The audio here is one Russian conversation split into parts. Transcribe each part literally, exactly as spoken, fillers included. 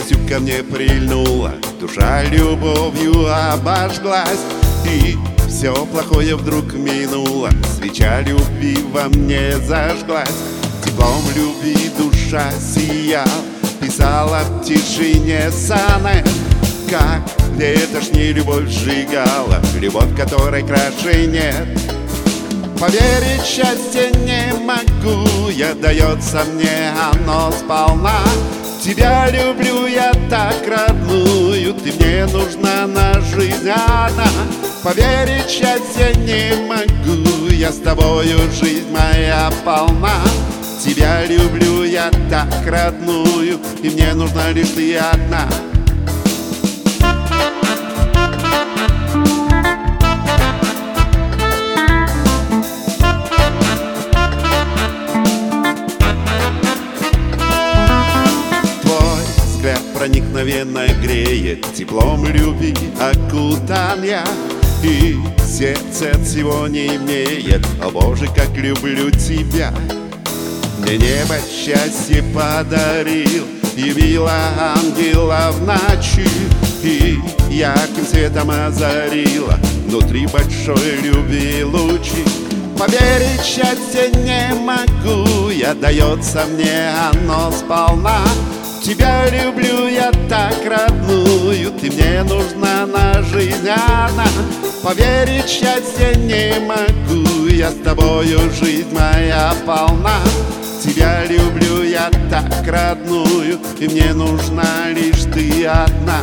Страстью ко мне прильнула, душа любовью обожглась, и все плохое вдруг минуло, свеча любви во мне зажглась. Теплом любви душа сияла, писала в тишине сонет, как ветошь-не любовь сжигала, любовь, которой краше нет. Поверить в счастье не могу я, дается мне оно сполна. Тебя люблю я так, родную, ты мне нужна на жизнь одна. Поверить в счастье не могу я, с тобою жизнь моя полна. Тебя люблю я так, родную, и мне нужна лишь ты одна. Проникновенно греет, теплом любви окутан я, и сердце от всего не имеет. О Боже, как люблю тебя! Мне небо счастье подарил, явила ангела в ночи, и ярким светом озарила внутри большой любви лучи. Поверить в счастье не могу я, дается мне оно сполна. Тебя люблю я так, родную, ты мне нужна на жизнь одна. Поверить в счастье не могу я, с тобою жизнь моя полна. Тебя люблю я так, родную, и мне нужна лишь ты одна.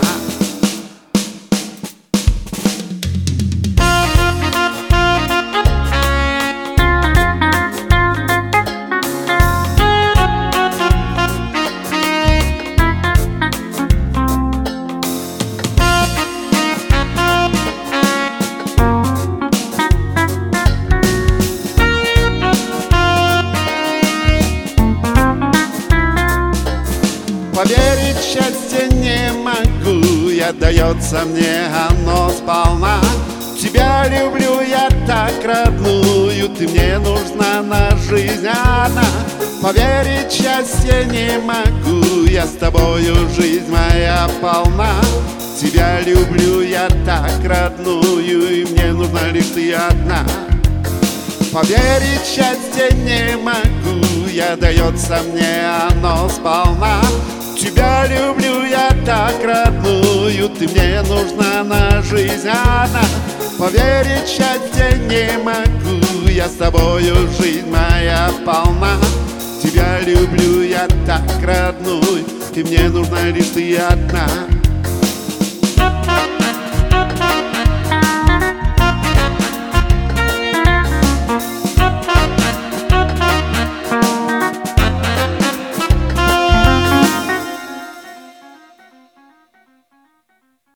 Поверить в счастье не могу я, дается мне оно сполна. Тебя люблю я так, родную, ты мне нужна на жизнь одна. Поверить в счастье не могу я, с тобою жизнь моя полна. Тебя люблю я так, родную, и мне нужна лишь ты одна. Поверить в счастье не могу я, дается мне оно сполна. Тебя люблю я так, родную, ты мне нужна на жизнь одна. Поверить в счастье не могу я, с тобою жизнь моя полна. Тебя люблю я так, родную, и мне нужна лишь ты одна.